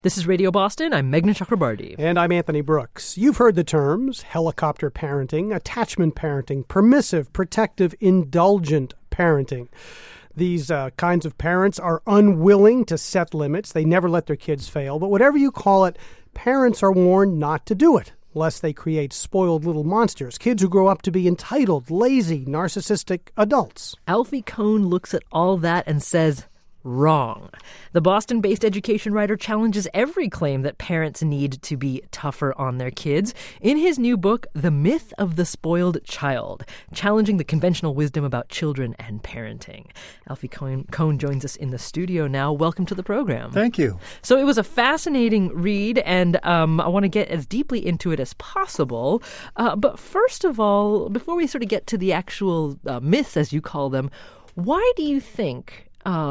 This is Radio Boston. I'm Meghna Chakrabarti. And I'm Anthony Brooks. You've heard the terms helicopter parenting, attachment parenting, permissive, protective, indulgent parenting. These kinds of parents are unwilling to set limits. They never let their kids fail. But whatever you call it, parents are warned not to do it, lest they create spoiled little monsters, kids who grow up to be entitled, lazy, narcissistic adults. Alfie Kohn looks at all that and says, wrong. The Boston-based education writer challenges every claim that parents need to be tougher on their kids in his new book, The Myth of the Spoiled Child, challenging the conventional wisdom about children and parenting. Alfie Kohn joins us in the studio now. Welcome to the program. Thank you. So it was a fascinating read, and I want to get as deeply into it as possible. But first of all, before we sort of get to the actual myths, as you call them, why do you think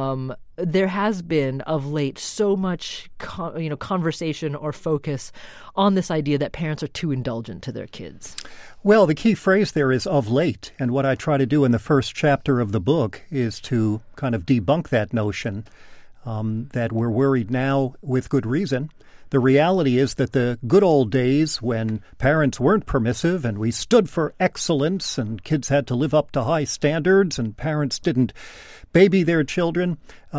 there has been of late so much conversation or focus on this idea that parents are too indulgent to their kids? Well, the key phrase there is of late. And what I try to do in the first chapter of the book is to kind of debunk that notion that we're worried now with good reason. The reality is that the good old days when parents weren't permissive and we stood for excellence and kids had to live up to high standards and parents didn't baby their children,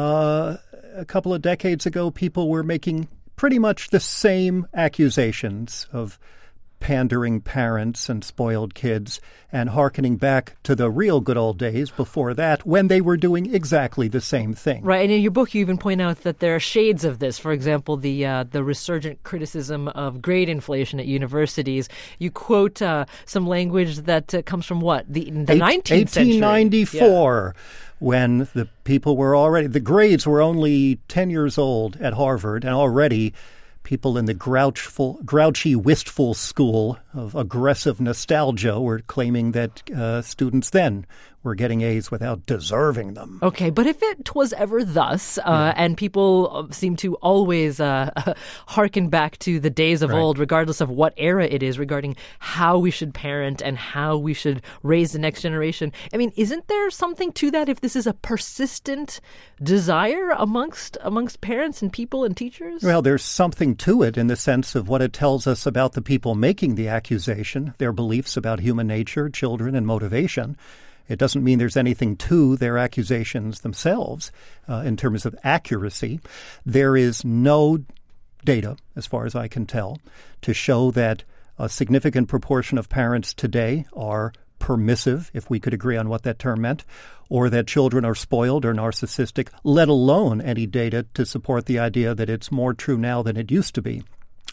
a couple of decades ago, people were making pretty much the same accusations of pandering parents and spoiled kids and hearkening back to the real good old days before that when they were doing exactly the same thing. Right. And in your book, you even point out that there are shades of this. For example, the resurgent criticism of grade inflation at universities. You quote some language that comes from what? The 19th century. 1894. Yeah. When the people were already, the grades were only 10 years old at Harvard, and already people in the grouchy, wistful school of aggressive nostalgia were claiming that students then were getting A's without deserving them. Okay, but if it was ever thus, and people seem to always hearken back to the days of old, regardless of what era it is, regarding how we should parent and how we should raise the next generation, I mean, isn't there something to that if this is a persistent desire amongst parents and people and teachers? Well, there's something to it in the sense of what it tells us about the people making the accusation, their beliefs about human nature, children, and motivation. It doesn't mean there's anything to their accusations themselves in terms of accuracy. There is no data, as far as I can tell, to show that a significant proportion of parents today are permissive, if we could agree on what that term meant, or that children are spoiled or narcissistic, let alone any data to support the idea that it's more true now than it used to be.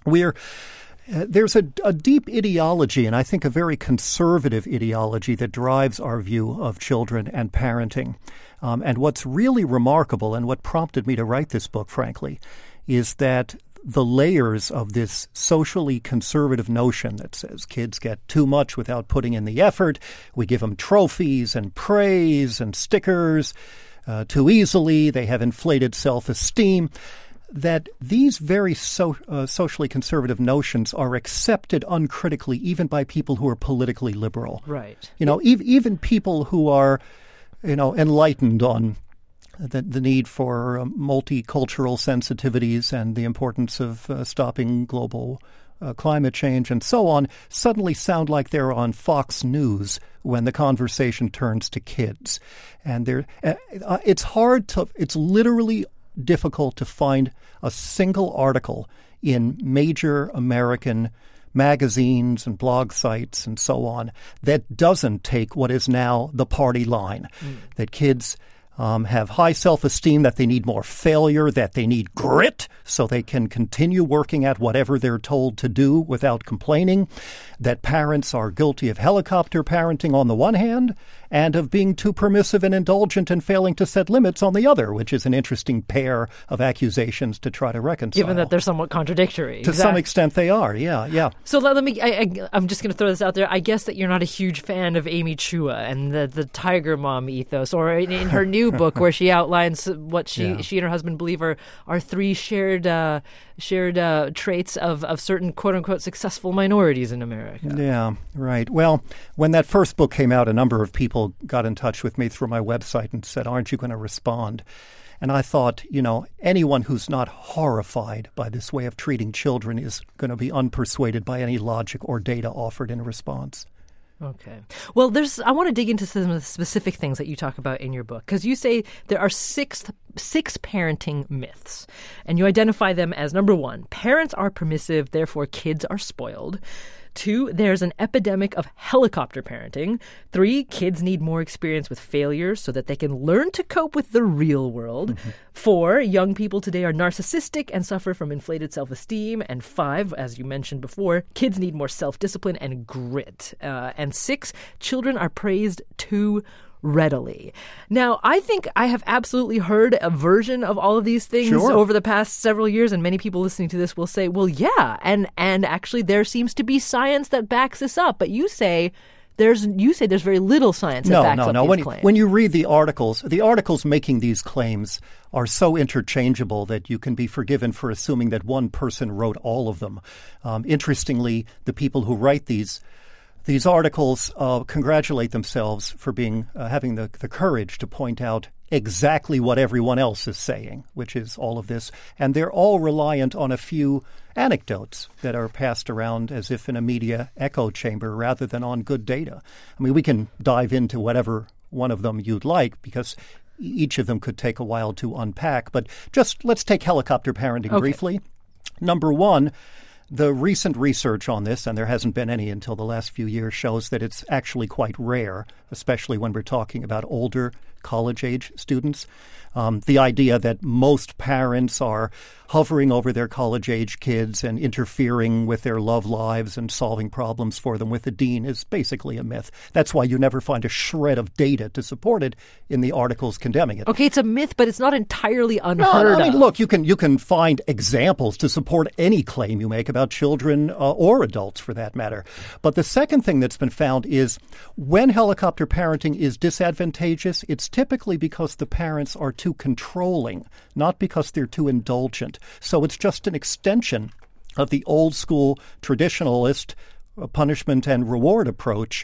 There's a deep ideology, and I think a very conservative ideology, that drives our view of children and parenting. And what's really remarkable, and what prompted me to write this book, frankly, is that the layers of this socially conservative notion that says kids get too much without putting in the effort, we give them trophies and praise and stickers too easily, they have inflated self-esteem, that these very socially conservative notions are accepted uncritically even by people who are politically liberal. Right. Even people who are, enlightened on the need for multicultural sensitivities and the importance of stopping global climate change and so on, suddenly sound like they're on Fox News when the conversation turns to kids. And it's literally difficult to find a single article in major American magazines and blog sites and so on that doesn't take what is now the party line, that kids have high self-esteem, that they need more failure, that they need grit so they can continue working at whatever they're told to do without complaining, that parents are guilty of helicopter parenting on the one hand and of being too permissive and indulgent and failing to set limits on the other, which is an interesting pair of accusations to try to reconcile. Given that they're somewhat contradictory. To some extent they are, yeah. So I'm just going to throw this out there. I guess that you're not a huge fan of Amy Chua and the Tiger Mom ethos, or in her new book where she outlines what she and her husband believe are three shared traits of certain quote-unquote successful minorities in America. Yeah, right. Well, when that first book came out, a number of people got in touch with me through my website and said, aren't you going to respond? And I thought, anyone who's not horrified by this way of treating children is going to be unpersuaded by any logic or data offered in response. Okay. Well, I want to dig into some of the specific things that you talk about in your book, because you say there are six parenting myths, and you identify them as, number one, parents are permissive, therefore kids are spoiled. 2, there's an epidemic of helicopter parenting. 3, kids need more experience with failure so that they can learn to cope with the real world. Mm-hmm. 4, young people today are narcissistic and suffer from inflated self-esteem. And 5, as you mentioned before, kids need more self-discipline and grit. And 6, children are praised too readily. Now, I think I have absolutely heard a version of all of these things over the past several years, and many people listening to this will say, well, yeah, and actually there seems to be science that backs this up. But you say there's very little science that backs up these claims. When you read the articles making these claims are so interchangeable that you can be forgiven for assuming that one person wrote all of them. Interestingly, the people who write these articles congratulate themselves for having the courage to point out exactly what everyone else is saying, which is all of this. And they're all reliant on a few anecdotes that are passed around as if in a media echo chamber rather than on good data. I mean, we can dive into whatever one of them you'd like because each of them could take a while to unpack. But just let's take helicopter parenting briefly. Number one, the recent research on this, and there hasn't been any until the last few years, shows that it's actually quite rare, especially when we're talking about older college-age students. The idea that most parents are hovering over their college-age kids and interfering with their love lives and solving problems for them with a dean is basically a myth. That's why you never find a shred of data to support it in the articles condemning it. Okay, it's a myth, but it's not entirely unheard of. I mean, look, you can find examples to support any claim you make about children or adults, for that matter. But the second thing that's been found is when helicopter parenting is disadvantageous, it's typically because the parents are too controlling, not because they're too indulgent. So it's just an extension of the old school traditionalist punishment and reward approach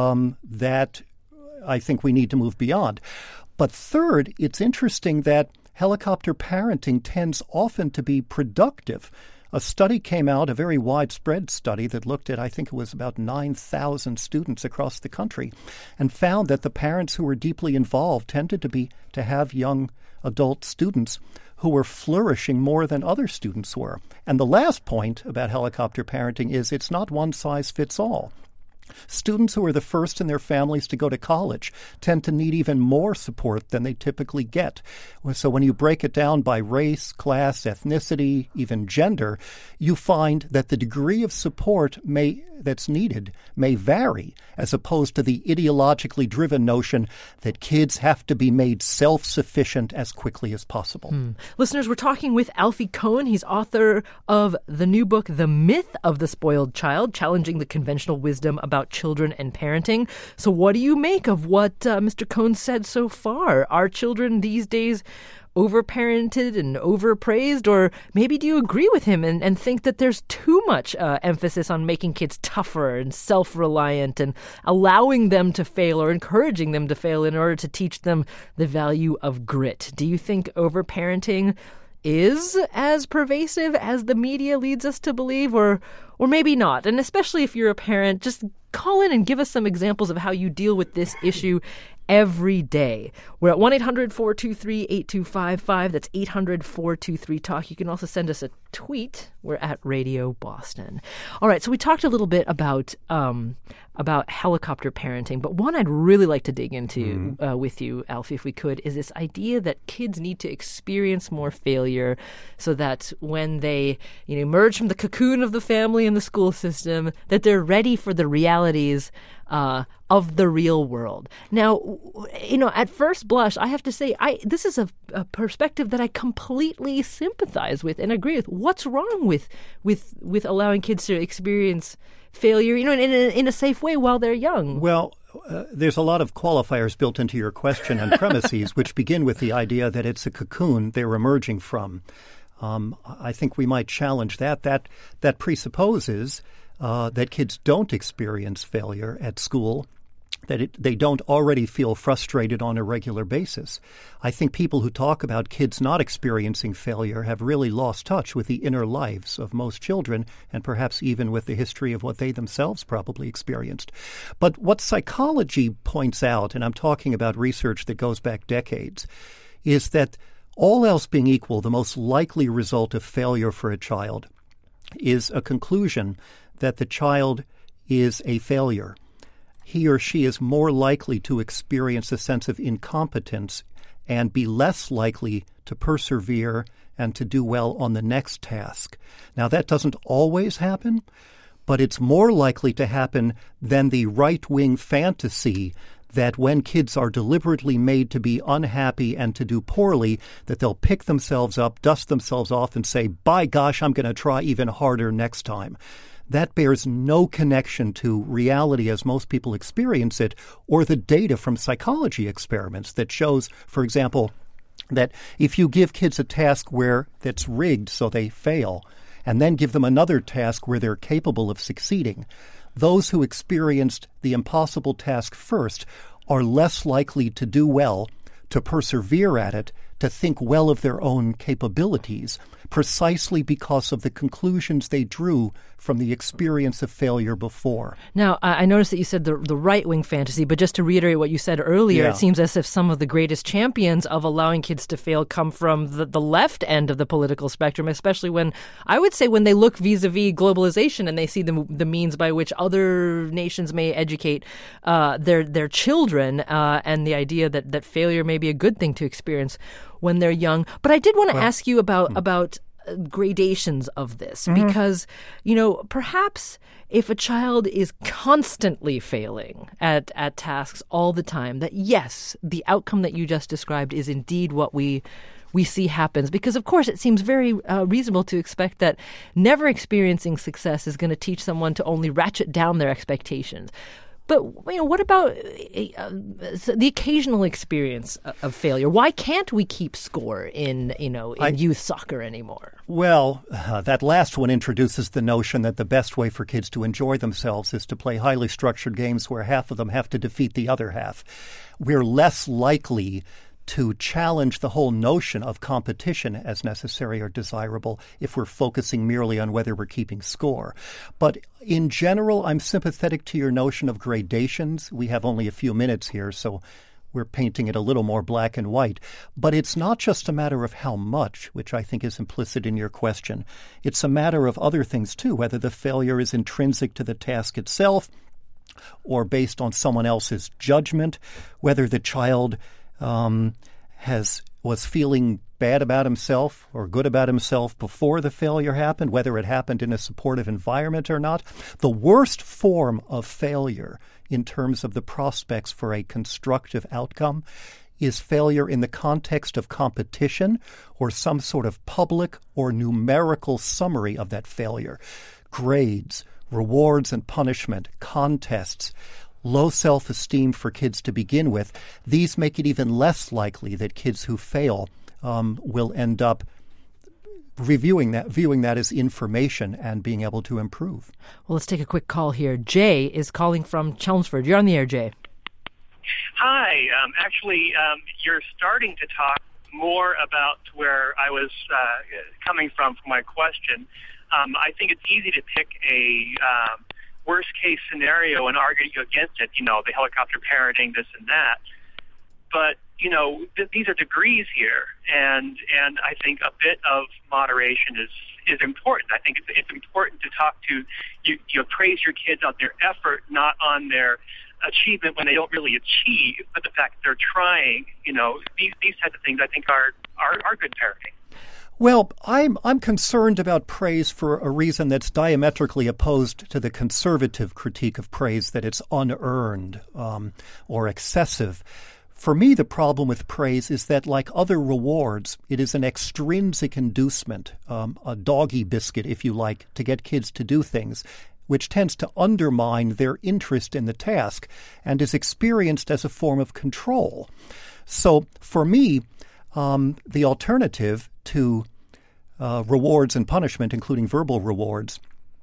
that I think we need to move beyond. But third, it's interesting that helicopter parenting tends often to be productive. A study came out, a very widespread study that looked at, I think it was about 9,000 students across the country, and found that the parents who were deeply involved tended to have young adult students who were flourishing more than other students were. And the last point about helicopter parenting is it's not one size fits all. Students who are the first in their families to go to college tend to need even more support than they typically get. So when you break it down by race, class, ethnicity, even gender, you find that the degree of support that's needed may vary, as opposed to the ideologically driven notion that kids have to be made self-sufficient as quickly as possible. Listeners, we're talking with Alfie Kohn. He's author of the new book, The Myth of the Spoiled Child, Challenging the Conventional Wisdom About Children and Parenting. So what do you make of what Mr. Kohn said so far? Are children these days overparented and overpraised, or maybe do you agree with him and think that there's too much emphasis on making kids tougher and self-reliant and allowing them to fail or encouraging them to fail in order to teach them the value of grit? Do you think overparenting is as pervasive as the media leads us to believe, or maybe not? And especially if you're a parent, just call in and give us some examples of how you deal with this issue every day. We're at 1-800-423-8255. That's 800-423-TALK. You can also send us a tweet. We're at Radio Boston. All right, so we talked a little bit about helicopter parenting, but one I'd really like to dig into with you, Alfie, if we could, is this idea that kids need to experience more failure so that when they emerge from the cocoon of the family and the school system, that they're ready for the realities of the real world. Now, at first blush, I have to say, this is a perspective that I completely sympathize with and agree with. What's wrong with allowing kids to experience failure, in a safe way while they're young? Well, there's a lot of qualifiers built into your question and premises, which begin with the idea that it's a cocoon they're emerging from. I think we might challenge that. That presupposes that kids don't experience failure at school that they don't already feel frustrated on a regular basis. I think people who talk about kids not experiencing failure have really lost touch with the inner lives of most children, and perhaps even with the history of what they themselves probably experienced. But what psychology points out, and I'm talking about research that goes back decades, is that all else being equal, the most likely result of failure for a child is a conclusion that the child is a failure. He or she is more likely to experience a sense of incompetence and be less likely to persevere and to do well on the next task. Now, that doesn't always happen, but it's more likely to happen than the right-wing fantasy that when kids are deliberately made to be unhappy and to do poorly, that they'll pick themselves up, dust themselves off, and say, by gosh, I'm going to try even harder next time. That bears no connection to reality as most people experience it, or the data from psychology experiments that shows, for example, that if you give kids a task that's rigged so they fail, and then give them another task where they're capable of succeeding, those who experienced the impossible task first are less likely to do well, to persevere at it, to think well of their own capabilities, precisely because of the conclusions they drew from the experience of failure before. Now, I noticed that you said the right-wing fantasy, but just to reiterate what you said earlier, It seems as if some of the greatest champions of allowing kids to fail come from the left end of the political spectrum, especially when they look vis-a-vis globalization and they see the means by which other nations may educate their children and the idea that failure may be a good thing to experience when they're young. But I did want to ask you about gradations of this, because, perhaps if a child is constantly failing at tasks all the time, that yes, the outcome that you just described is indeed what we see happens. Because, of course, it seems very reasonable to expect that never experiencing success is going to teach someone to only ratchet down their expectations. But what about the occasional experience of failure? Why can't we keep score in youth soccer anymore? Well, that last one introduces the notion that the best way for kids to enjoy themselves is to play highly structured games where half of them have to defeat the other half. We're less likely to challenge the whole notion of competition as necessary or desirable if we're focusing merely on whether we're keeping score. But in general, I'm sympathetic to your notion of gradations. We have only a few minutes here, so we're painting it a little more black and white. But it's not just a matter of how much, which I think is implicit in your question. It's a matter of other things, too, whether the failure is intrinsic to the task itself or based on someone else's judgment, whether the child was feeling bad about himself or good about himself before the failure happened, whether it happened in a supportive environment or not. The worst form of failure in terms of the prospects for a constructive outcome is failure in the context of competition or some sort of public or numerical summary of that failure. Grades, rewards and punishment, contests, low self-esteem for kids to begin with, these make it even less likely that kids who fail will end up viewing that as information and being able to improve. Well, let's take a quick call here. Jay is calling from Chelmsford. You're on the air, Jay. Hi. You're starting to talk more about where I was coming from for my question. I think it's easy to pick a worst-case scenario and argue against it, the helicopter parenting, this and that. But, these are degrees here, and I think a bit of moderation is important. I think it's important to talk to, you praise your kids on their effort, not on their achievement when they don't really achieve, but the fact that they're trying, these types of things I think are good parenting. Well, I'm concerned about praise for a reason that's diametrically opposed to the conservative critique of praise, that it's unearned or excessive. For me, the problem with praise is that, like other rewards, it is an extrinsic inducement, a doggy biscuit, if you like, to get kids to do things, which tends to undermine their interest in the task and is experienced as a form of control. So for me, the alternative to rewards and punishment, including verbal rewards,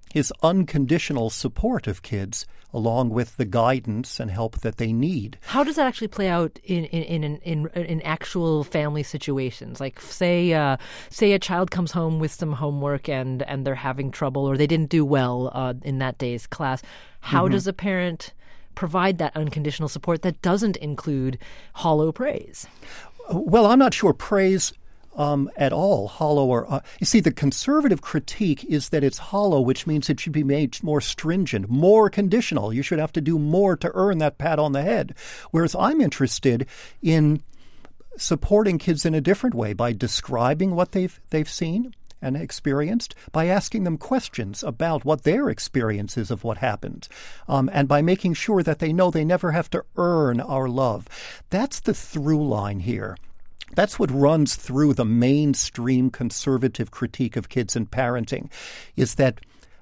is unconditional support of kids, along with the guidance and help that they need. How does that actually play out in actual family situations? Like, say a child comes home with some homework and they're having trouble, or they didn't do well in that day's class. How does a parent provide that unconditional support that doesn't include hollow praise? Well, I'm not sure praise at all, hollow or you see, the conservative critique is that it's hollow, which means it should be made more stringent, more conditional. You should have to do more to earn that pat on the head. Whereas I'm interested in supporting kids in a different way by describing what they've seen and experienced, by asking them questions about what their experience is of what happened, and by making sure that they know they never have to earn our love. That's the through line here. That's what runs through the mainstream conservative critique of kids and parenting, is that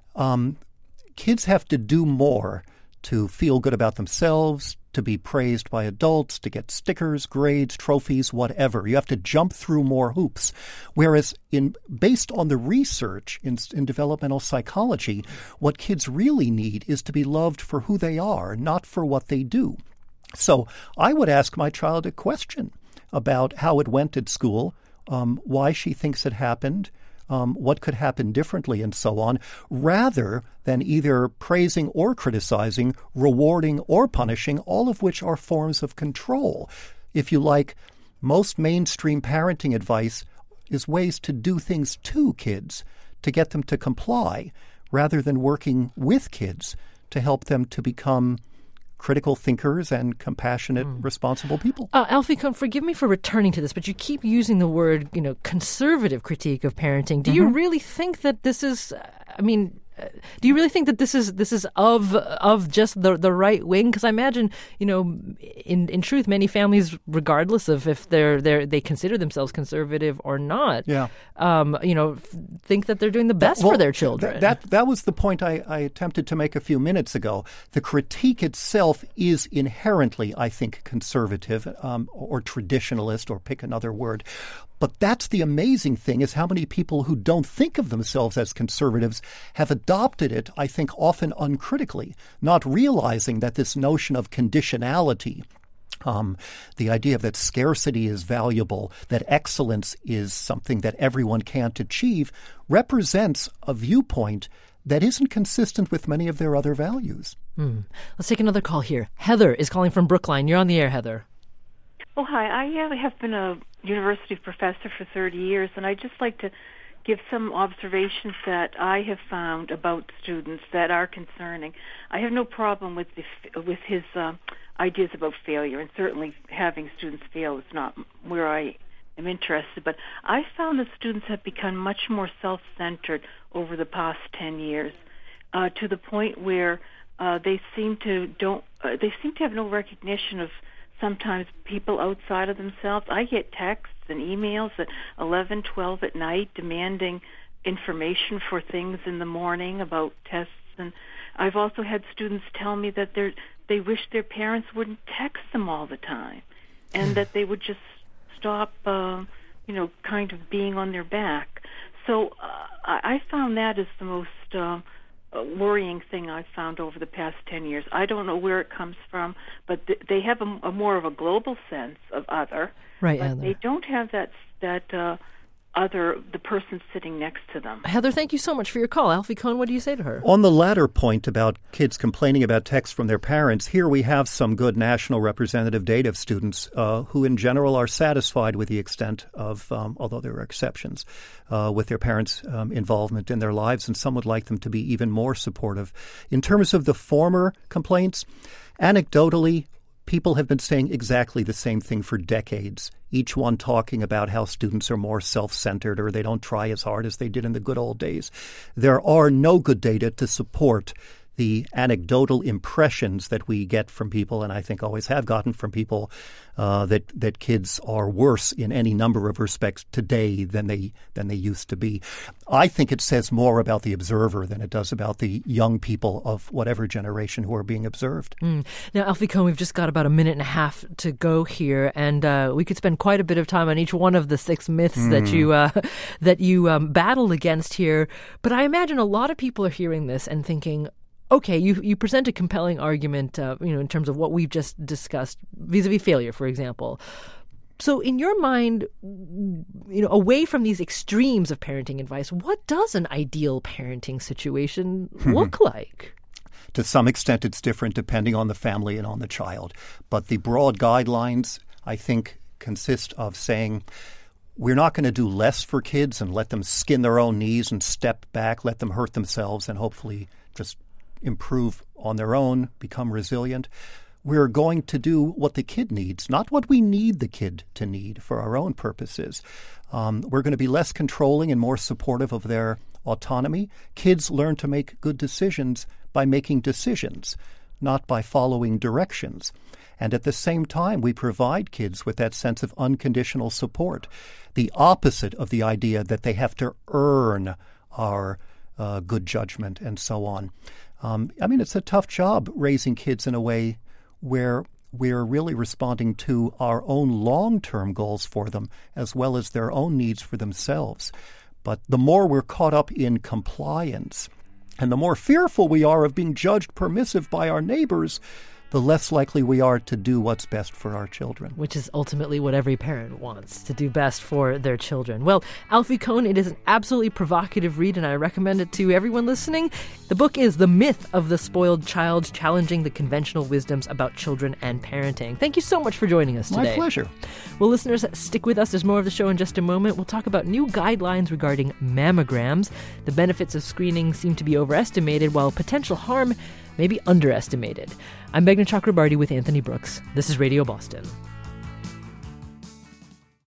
kids have to do more to feel good about themselves, to be praised by adults, to get stickers, grades, trophies, whatever. You have to jump through more hoops. Whereas based on the research in developmental psychology, what kids really need is to be loved for who they are, not for what they do. So I would ask my child a question about how it went at school, why she thinks it happened, what could happen differently, and so on, rather than either praising or criticizing, rewarding or punishing, all of which are forms of control. If you like, most mainstream parenting advice is ways to do things to kids, to get them to comply, rather than working with kids to help them to become critical thinkers and compassionate, responsible people. Alfie Kohn, forgive me for returning to this, but you keep using the word, conservative critique of parenting. Do you really think that this is, do you really think that this is of just the right wing? Because I imagine, in truth, many families, regardless of if they consider themselves conservative or not, think that they're doing the best for their children. That was the point I attempted to make a few minutes ago. The critique itself is inherently, I think, conservative or traditionalist, or pick another word. But that's the amazing thing, is how many people who don't think of themselves as conservatives have adopted it, I think, often uncritically, not realizing that this notion of conditionality, the idea that scarcity is valuable, that excellence is something that everyone can't achieve, represents a viewpoint that isn't consistent with many of their other values. Let's take another call here. Heather is calling from Brookline. You're on the air, Heather. Oh, hi. I have been a university professor for 30 years, and I'd just like to give some observations that I have found about students that are concerning. I have no problem with his ideas about failure, and certainly having students fail is not where I am interested. But I found that students have become much more self-centered over the past 10 years, to the point where they seem to have no recognition of sometimes people outside of themselves. I get texts and emails at 11, 12 at night demanding information for things in the morning about tests. And I've also had students tell me that they wish their parents wouldn't text them all the time, and that they would just stop, kind of being on their back. So I found that is the most worrying thing I've found over the past 10 years. I don't know where it comes from, but they have a more of a global sense of other. Right, but Heather. they don't have that the person sitting next to them. Heather, thank you so much for your call. Alfie Kohn, what do you say to her? On the latter point about kids complaining about texts from their parents, here we have some good national representative data of students who in general are satisfied with the extent of, although there are exceptions, with their parents' involvement in their lives, and some would like them to be even more supportive. In terms of the former complaints, anecdotally, people have been saying exactly the same thing for decades, each one talking about how students are more self-centered or they don't try as hard as they did in the good old days. There are no good data to support the anecdotal impressions that we get from people, and I think always have gotten from people, that kids are worse in any number of respects today than they used to be. I think it says more about the observer than it does about the young people of whatever generation who are being observed. Now, Alfie Kohn, we've just got about a minute and a half to go here, and we could spend quite a bit of time on each one of the 6 myths that you battled against here. But I imagine a lot of people are hearing this and thinking, okay, you present a compelling argument, in terms of what we've just discussed vis-a-vis failure, for example. So in your mind, away from these extremes of parenting advice, what does an ideal parenting situation look like? To some extent, it's different depending on the family and on the child. But the broad guidelines, I think, consist of saying, we're not going to do less for kids and let them skin their own knees and step back, let them hurt themselves and hopefully just improve on their own, become resilient. We're going to do what the kid needs, not what we need the kid to need for our own purposes. We're going to be less controlling and more supportive of their autonomy. Kids learn to make good decisions by making decisions, not by following directions. And at the same time, we provide kids with that sense of unconditional support, the opposite of the idea that they have to earn our good judgment and so on. It's a tough job raising kids in a way where we're really responding to our own long-term goals for them as well as their own needs for themselves. But the more we're caught up in compliance and the more fearful we are of being judged permissive by our neighbors, the less likely we are to do what's best for our children. Which is ultimately what every parent wants, to do best for their children. Well, Alfie Kohn, it is an absolutely provocative read, and I recommend it to everyone listening. The book is The Myth of the Spoiled Child, Challenging the Conventional Wisdoms About Children and Parenting. Thank you so much for joining us today. My pleasure. Well, listeners, stick with us. There's more of the show in just a moment. We'll talk about new guidelines regarding mammograms. The benefits of screening seem to be overestimated, while potential harm may be underestimated. I'm Meghna Chakrabarty with Anthony Brooks. This is Radio Boston.